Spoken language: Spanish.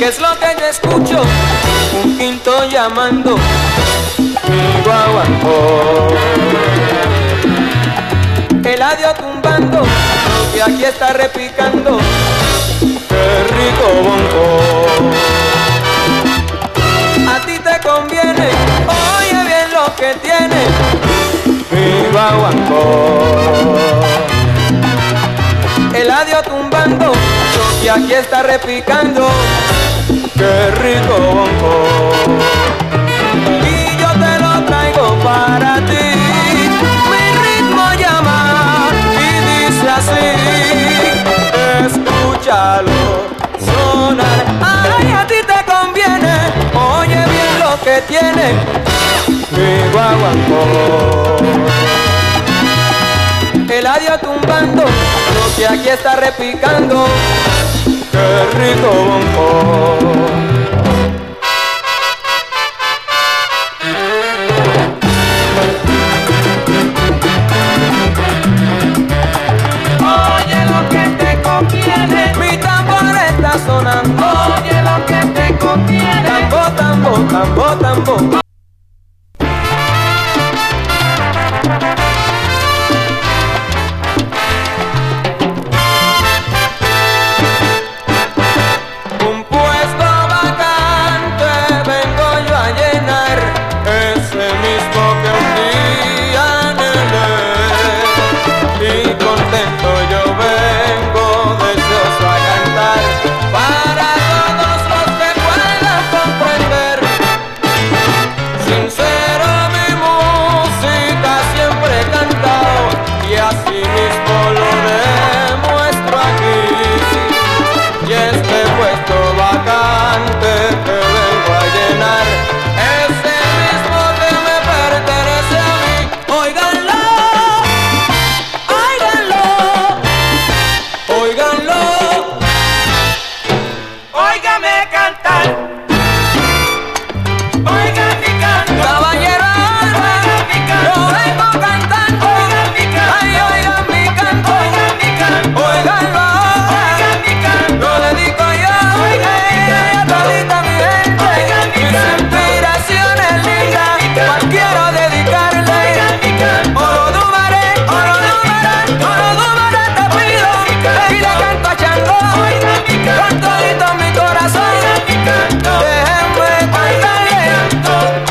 ¿Qué es lo que yo escucho? Un quinto llamando mi guaguancó. El adiós tumbando, que aquí está repicando. ¡Qué rico bonco! A ti te conviene, oye bien lo que tiene mi guaguancó. El adiós tumbando, que aquí está repicando. ¡Qué rico bonco! Y yo te lo traigo para ti. Mi ritmo llama y dice así. Escúchalo sonar. Ay, a ti te conviene. Oye bien lo que tiene mi guaguancó. El adiós tumbando, lo que aquí está repicando. ¡Qué rico bonco!